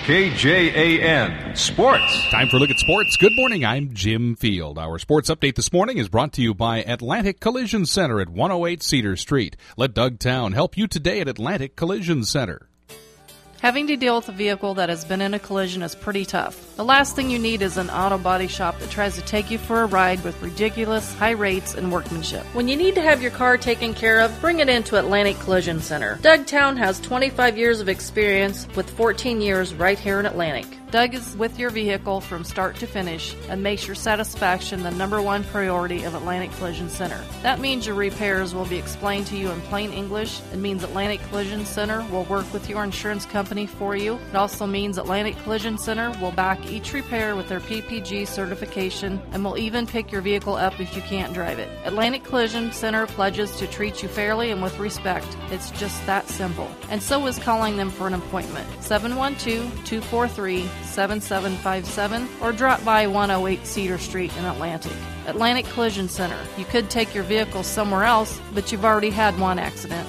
KJAN Sports. Time for a look at sports. Good morning, I'm Jim Field. Our sports update this morning is brought to you by Atlantic Collision Center at 108 Cedar Street. Let Doug Town help you today at Atlantic Collision Center. Having to deal with a vehicle that has been in a collision is pretty tough. The last thing you need is an auto body shop that tries to take you for a ride with ridiculous high rates and workmanship. When you need to have your car taken care of, bring it into Atlantic Collision Center. Doug Town has 25 years of experience with 14 years right here in Atlantic. Doug is with your vehicle from start to finish and makes your satisfaction the number one priority of Atlantic Collision Center. That means your repairs will be explained to you in plain English. It means Atlantic Collision Center will work with your insurance company for you. It also means Atlantic Collision Center will back each repair with their PPG certification and will even pick your vehicle up if you can't drive it. Atlantic Collision Center pledges to treat you fairly and with respect. It's just that simple. And so is calling them for an appointment. 712-243-7757 or drop by 108 Cedar Street in Atlantic. Atlantic Collision Center. You could take your vehicle somewhere else, but you've already had one accident.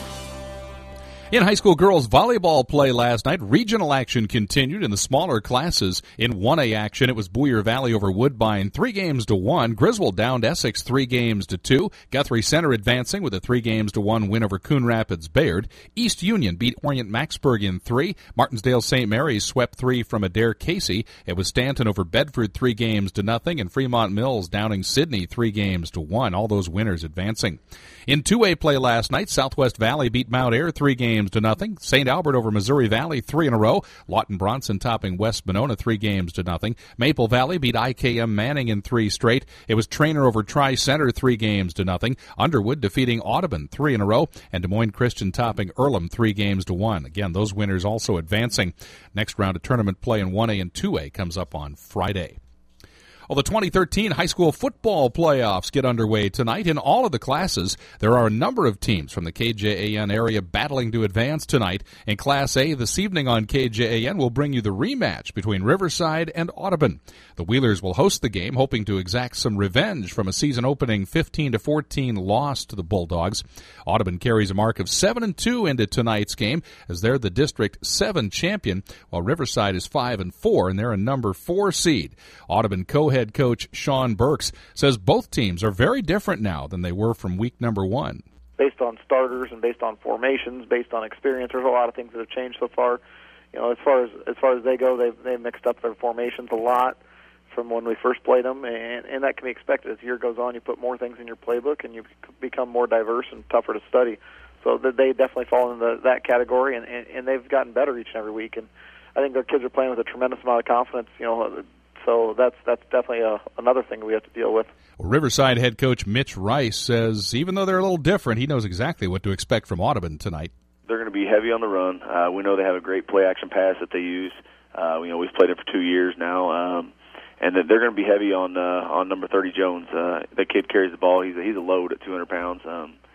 In high school girls volleyball play last night, regional action continued in the smaller classes. In 1A action, it was Boyer Valley over Woodbine, 3-1. Griswold downed Essex 3-2. Guthrie Center advancing with a 3-1 win over Coon Rapids Bayard. East Union beat Orient Maxburg in 3. Martinsdale St. Mary's swept 3 from Adair Casey. It was Stanton over Bedford 3-0, and Fremont Mills downing Sydney 3-1. All those winners advancing. In 2A play last night, Southwest Valley beat Mount Ayr 3-0. St. Albert over Missouri Valley 3 in a row. Lawton Bronson topping West Monona 3-0. Maple Valley beat IKM Manning in 3 straight. It was Trainer over Tri-Center 3-0. Underwood defeating Audubon 3 in a row. And Des Moines Christian topping Earlham 3-1. Again, those winners also advancing. Next round of tournament play in 1A and 2A comes up on Friday. Well, the 2013 high school football playoffs get underway tonight. In all of the classes, there are a number of teams from the KJAN area battling to advance tonight. In Class A, this evening on KJAN, we'll bring you the rematch between Riverside and Audubon. The Wheelers will host the game, hoping to exact some revenge from a season-opening 15-14 loss to the Bulldogs. Audubon carries a mark of 7-2 into tonight's game, as they're the District 7 champion, while Riverside is 5-4, and they're a number 4 seed. Audubon co-head coach Sean Burks says both teams are very different now than they were from week number 1. Based on starters and based on formations, based on experience, there's a lot of things that have changed so far. You know, as far as they go, they've mixed up their formations a lot from when we first played them, and that can be expected. As the year goes on, you put more things in your playbook, and you become more diverse and tougher to study. So they definitely fall into that category, and they've gotten better each and every week. And I think their kids are playing with a tremendous amount of confidence. You know. So that's definitely another thing we have to deal with. Well, Riverside head coach Mitch Rice says even though they're a little different, he knows exactly what to expect from Audubon tonight. They're going to be heavy on the run. We know they have a great play-action pass that they use. We've played it for 2 years now, and they're going to be heavy on number 30 Jones. That kid carries the ball. He's a load at 200 pounds,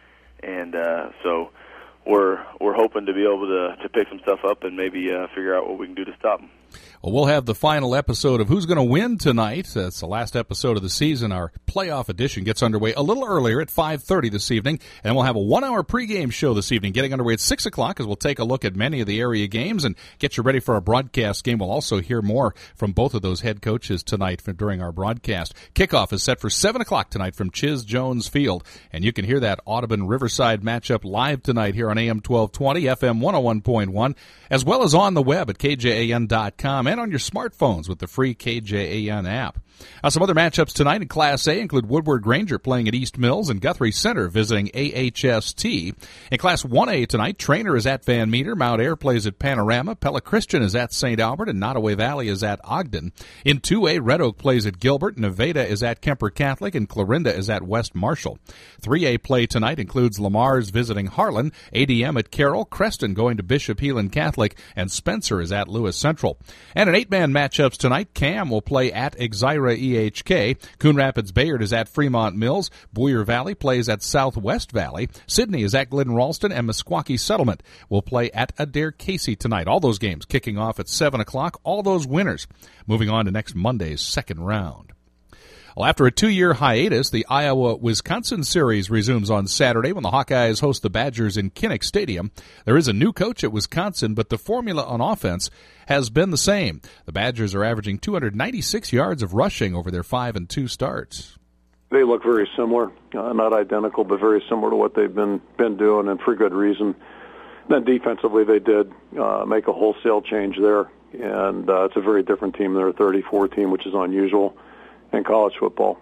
so we're hoping to be able to pick some stuff up and maybe figure out what we can do to stop them. Well, we'll have the final episode of Who's Going to Win tonight. That's the last episode of the season. Our playoff edition gets underway a little earlier at 5:30 this evening, and we'll have a 1-hour pregame show this evening getting underway at 6 o'clock as we'll take a look at many of the area games and get you ready for our broadcast game. We'll also hear more from both of those head coaches tonight during our broadcast. Kickoff is set for 7 o'clock tonight from Chiz Jones Field, and you can hear that Audubon-Riverside matchup live tonight here on AM 1220, FM 101.1, as well as on the web at KJAN.com and on your smartphones with the free KJAN app. Some other matchups tonight in Class A include Woodward Granger playing at East Mills and Guthrie Center visiting AHST. In Class 1A tonight, Trainer is at Van Meter, Mount Ayr plays at Panorama, Pella Christian is at St. Albert, and Nottoway Valley is at Ogden. In 2A, Red Oak plays at Gilbert, Nevada is at Kemper Catholic, and Clarinda is at West Marshall. 3A play tonight includes Lamar's visiting Harlan, ADM at Carroll, Creston going to Bishop Heelan Catholic, and Spencer is at Lewis Central. And in 8-man matchups tonight, Cam will play at Exira EHK. Coon Rapids Bayard is at Fremont Mills. Boyer Valley plays at Southwest Valley. Sydney is at Glidden Ralston, and Meskwaki Settlement will play at Adair Casey tonight. All those games kicking off at 7 o'clock. All those winners moving on to next Monday's second round. Well, after a 2-year hiatus, the Iowa-Wisconsin series resumes on Saturday when the Hawkeyes host the Badgers in Kinnick Stadium. There is a new coach at Wisconsin, but the formula on offense has been the same. The Badgers are averaging 296 yards of rushing over their 5-2 starts. They look very similar, not identical, but very similar to what they've been doing, and for good reason. Then defensively, they did make a wholesale change there, and it's a very different team. They're a 34 team, which is unusual in college football.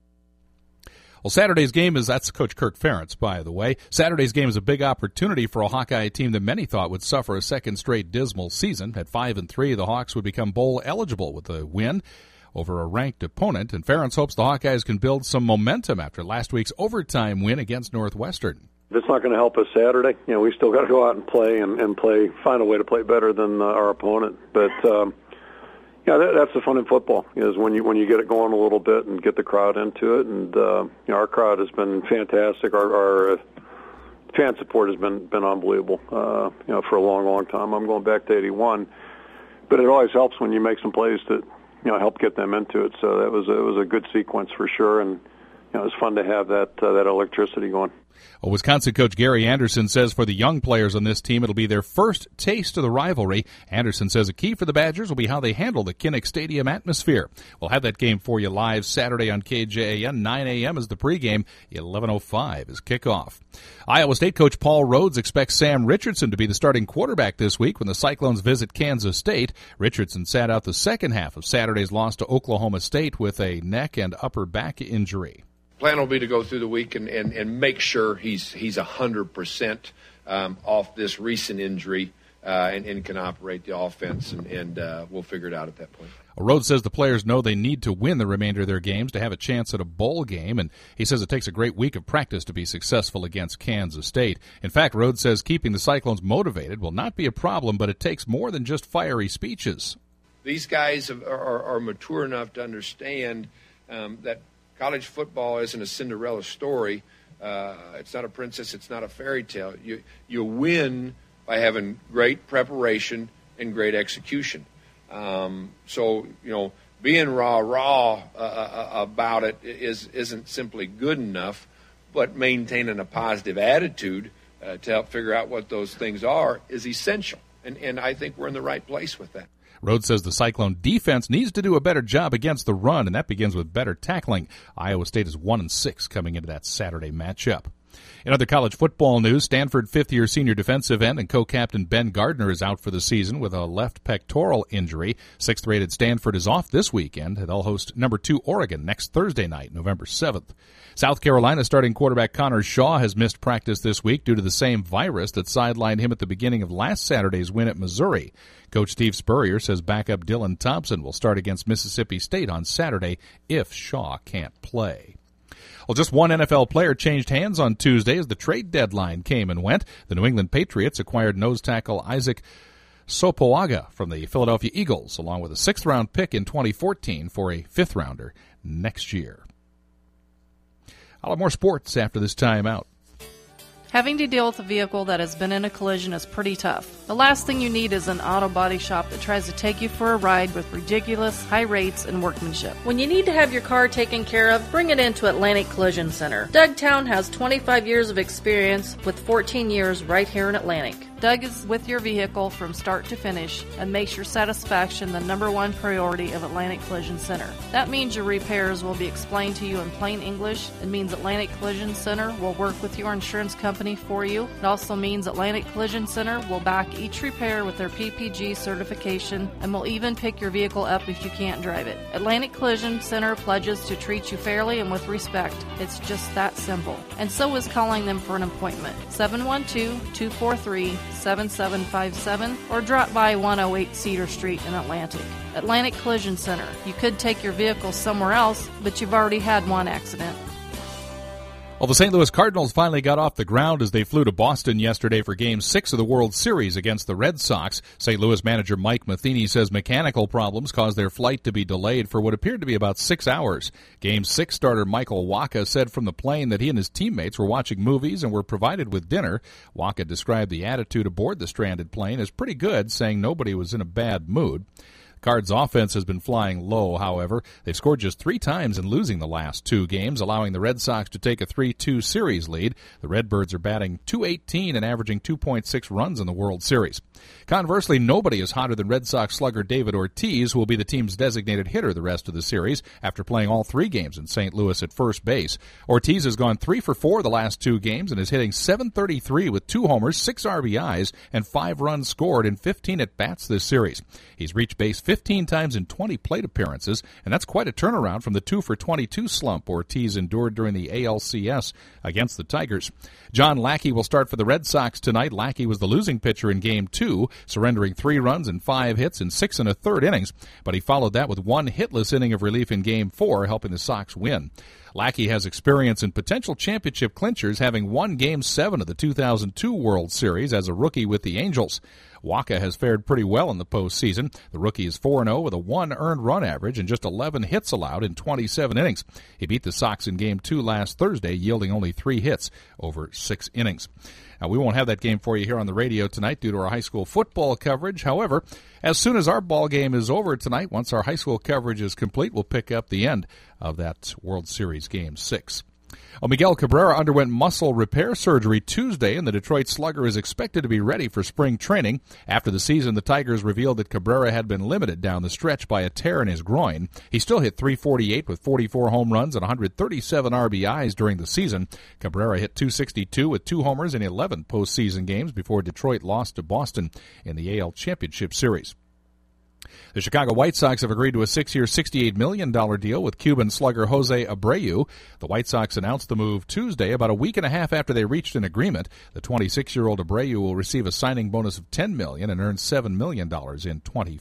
Well, Saturday's game that's Coach Kirk Ferentz, by the way. Saturday's game is a big opportunity for a Hawkeye team that many thought would suffer a second straight dismal season. At 5-3, the Hawks would become bowl eligible with a win over a ranked opponent, and Ferentz hopes the Hawkeyes can build some momentum after last week's overtime win against Northwestern. It's not going to help us Saturday. We still got to go out and play and find a way to play better than our opponent. But that's the fun in football, is when you get it going a little bit and get the crowd into it. And our crowd has been fantastic. Our fan support has been unbelievable. For a long time. I'm going back to '81, but it always helps when you make some plays that help get them into it. So it was a good sequence for sure, and it was fun to have that electricity going. Well, Wisconsin coach Gary Anderson says for the young players on this team, it'll be their first taste of the rivalry. Anderson says a key for the Badgers will be how they handle the Kinnick Stadium atmosphere. We'll have that game for you live Saturday on KJAN. 9 a.m. is the pregame. 11:05 is kickoff. Iowa State coach Paul Rhodes expects Sam Richardson to be the starting quarterback this week when the Cyclones visit Kansas State. Richardson sat out the second half of Saturday's loss to Oklahoma State with a neck and upper back injury. Plan will be to go through the week and make sure he's 100% off this recent injury and can operate the offense, and we'll figure it out at that point. Rhodes says the players know they need to win the remainder of their games to have a chance at a bowl game, and he says it takes a great week of practice to be successful against Kansas State. In fact, Rhodes says keeping the Cyclones motivated will not be a problem, but it takes more than just fiery speeches. These guys are mature enough to understand that college football isn't a Cinderella story. It's not a princess. It's not a fairy tale. You win by having great preparation and great execution. So being rah about it isn't simply good enough, but maintaining a positive attitude to help figure out what those things are is essential. And I think we're in the right place with that. Rhodes says the Cyclone defense needs to do a better job against the run, and that begins with better tackling. Iowa State is 1-6 coming into that Saturday matchup. In other college football news, Stanford fifth-year senior defensive end and co-captain Ben Gardner is out for the season with a left pectoral injury. Sixth-rated Stanford is off this weekend. They'll host number 2 Oregon next Thursday night, November 7th. South Carolina starting quarterback Connor Shaw has missed practice this week due to the same virus that sidelined him at the beginning of last Saturday's win at Missouri. Coach Steve Spurrier says backup Dylan Thompson will start against Mississippi State on Saturday if Shaw can't play. Well, just one NFL player changed hands on Tuesday as the trade deadline came and went. The New England Patriots acquired nose tackle Isaac Sopoaga from the Philadelphia Eagles, along with a 6th-round pick in 2014 for a 5th-rounder next year. I'll have more sports after this timeout. Having to deal with a vehicle that has been in a collision is pretty tough. The last thing you need is an auto body shop that tries to take you for a ride with ridiculous high rates and workmanship. When you need to have your car taken care of, bring it into Atlantic Collision Center. Doug Town has 25 years of experience with 14 years right here in Atlantic. Doug is with your vehicle from start to finish and makes your satisfaction the number one priority of Atlantic Collision Center. That means your repairs will be explained to you in plain English. It means Atlantic Collision Center will work with your insurance company for you. It also means Atlantic Collision Center will back each repair with their PPG certification and will even pick your vehicle up if you can't drive it. Atlantic Collision Center pledges to treat you fairly and with respect. It's just that simple. And so is calling them for an appointment. 712-243-7757 or drop by 108 Cedar Street in Atlantic. Atlantic Collision Center. You could take your vehicle somewhere else, but you've already had one accident. Well, the St. Louis Cardinals finally got off the ground as they flew to Boston yesterday for Game 6 of the World Series against the Red Sox. St. Louis manager Mike Matheny says mechanical problems caused their flight to be delayed for what appeared to be about 6 hours. Game 6 starter Michael Wacha said from the plane that he and his teammates were watching movies and were provided with dinner. Wacha described the attitude aboard the stranded plane as pretty good, saying nobody was in a bad mood. Cards offense has been flying low, however. They've scored just 3 times in losing the last 2 games, allowing the Red Sox to take a 3-2 series lead. The Redbirds are batting .218 and averaging 2.6 runs in the World Series. Conversely, nobody is hotter than Red Sox slugger David Ortiz, who will be the team's designated hitter the rest of the series after playing all 3 games in St. Louis at first base. Ortiz has gone 3 for 4 the last 2 games and is hitting .733 with 2 homers, 6 RBIs, and 5 runs scored in 15 at-bats this series. He's reached base 15 times in 20 plate appearances, and that's quite a turnaround from the 2 for 22 slump Ortiz endured during the ALCS against the Tigers. John Lackey will start for the Red Sox tonight. Lackey was the losing pitcher in Game 2, surrendering 3 runs and 5 hits in 6 1/3 innings, but he followed that with 1 hitless inning of relief in Game 4, helping the Sox win. Lackey has experience in potential championship clinchers, having won Game 7 of the 2002 World Series as a rookie with the Angels. Waka has fared pretty well in the postseason. The rookie is 4-0 with a 1 earned run average and just 11 hits allowed in 27 innings. He beat the Sox in Game 2 last Thursday, yielding only 3 hits over 6 innings. Now, we won't have that game for you here on the radio tonight due to our high school football coverage. However, as soon as our ball game is over tonight, once our high school coverage is complete, we'll pick up the end of that World Series Game 6. Miguel Cabrera underwent muscle repair surgery Tuesday, and the Detroit Slugger is expected to be ready for spring training. After the season, the Tigers revealed that Cabrera had been limited down the stretch by a tear in his groin. He still hit .348 with 44 home runs and 137 RBIs during the season. Cabrera hit .262 with 2 homers in 11 postseason games before Detroit lost to Boston in the AL Championship Series. The Chicago White Sox have agreed to a 6-year, $68 million deal with Cuban slugger Jose Abreu. The White Sox announced the move Tuesday, about a week and a half after they reached an agreement. The 26-year-old Abreu will receive a signing bonus of $10 million and earn $7 million in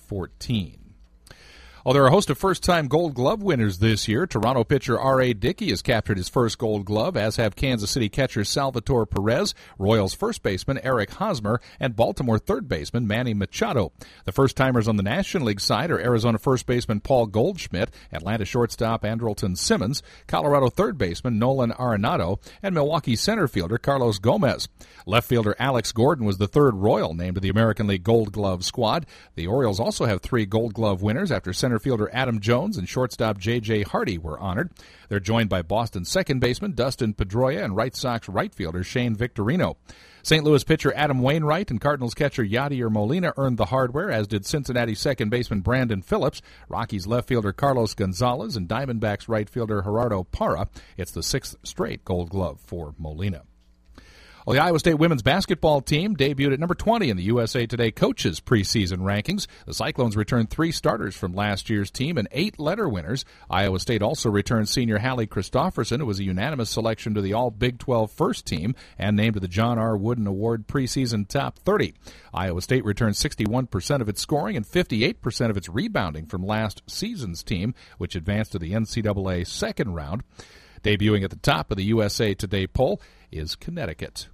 2014. There are a host of first-time Gold Glove winners this year. Toronto pitcher R.A. Dickey has captured his first Gold Glove, as have Kansas City catcher Salvatore Perez, Royals first baseman Eric Hosmer, and Baltimore third baseman Manny Machado. The first-timers on the National League side are Arizona first baseman Paul Goldschmidt, Atlanta shortstop Andrelton Simmons, Colorado third baseman Nolan Arenado, and Milwaukee center fielder Carlos Gomez. Left fielder Alex Gordon was the third Royal named to the American League Gold Glove squad. The Orioles also have 3 Gold Glove winners after center fielder Adam Jones and shortstop J.J. Hardy were honored. They're joined by Boston second baseman Dustin Pedroia and White Sox right fielder Shane Victorino. St. Louis pitcher Adam Wainwright and Cardinals catcher Yadier Molina earned the hardware, as did Cincinnati second baseman Brandon Phillips, Rockies left fielder Carlos Gonzalez, and Diamondbacks right fielder Gerardo Parra. It's the 6th straight Gold Glove for Molina. Well, the Iowa State women's basketball team debuted at number 20 in the USA Today coaches preseason rankings. The Cyclones returned 3 starters from last year's team and 8 letter winners. Iowa State also returned senior Hallie Christofferson, who was a unanimous selection to the All-Big 12 first team and named to the John R. Wooden Award preseason top 30. Iowa State returned 61% of its scoring and 58% of its rebounding from last season's team, which advanced to the NCAA second round. Debuting at the top of the USA Today poll is Connecticut.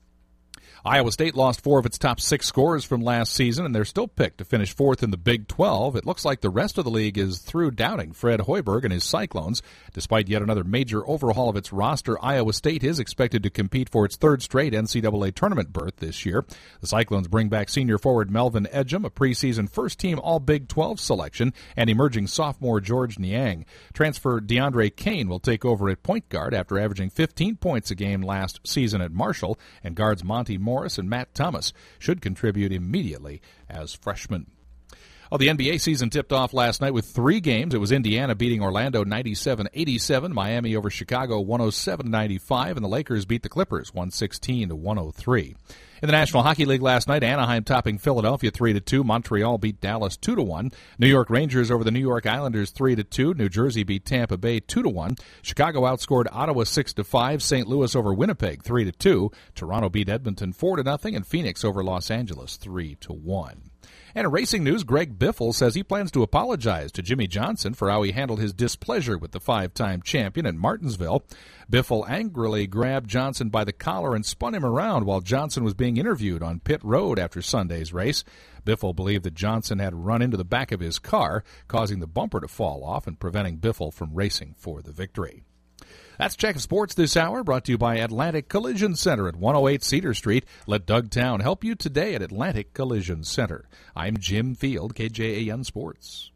Iowa State lost 4 of its top 6 scorers from last season, and they're still picked to finish 4th in the Big 12. It looks like the rest of the league is through doubting Fred Hoiberg and his Cyclones. Despite yet another major overhaul of its roster, Iowa State is expected to compete for its 3rd straight NCAA tournament berth this year. The Cyclones bring back senior forward Melvin Edgem, a preseason first-team All-Big 12 selection, and emerging sophomore George Niang. Transfer DeAndre Kane will take over at point guard after averaging 15 points a game last season at Marshall, and guards Monty Morris and Matt Thomas should contribute immediately as freshmen. The NBA season tipped off last night with 3 games. It was Indiana beating Orlando 97-87, Miami over Chicago 107-95, and the Lakers beat the Clippers 116-103. In the National Hockey League last night, Anaheim topping Philadelphia 3-2. Montreal beat Dallas 2-1. New York Rangers over the New York Islanders 3-2. New Jersey beat Tampa Bay 2-1. Chicago outscored Ottawa 6-5. St. Louis over Winnipeg 3-2. Toronto beat Edmonton 4-0, and Phoenix over Los Angeles 3-1. And in racing news, Greg Biffle says he plans to apologize to Jimmy Johnson for how he handled his displeasure with the 5-time champion at Martinsville. Biffle angrily grabbed Johnson by the collar and spun him around while Johnson was being interviewed on pit road after Sunday's race. Biffle believed that Johnson had run into the back of his car, causing the bumper to fall off and preventing Biffle from racing for the victory. That's Check of Sports this hour, brought to you by Atlantic Collision Center at 108 Cedar Street. Let Doug Town help you today at Atlantic Collision Center. I'm Jim Field, KJAN Sports.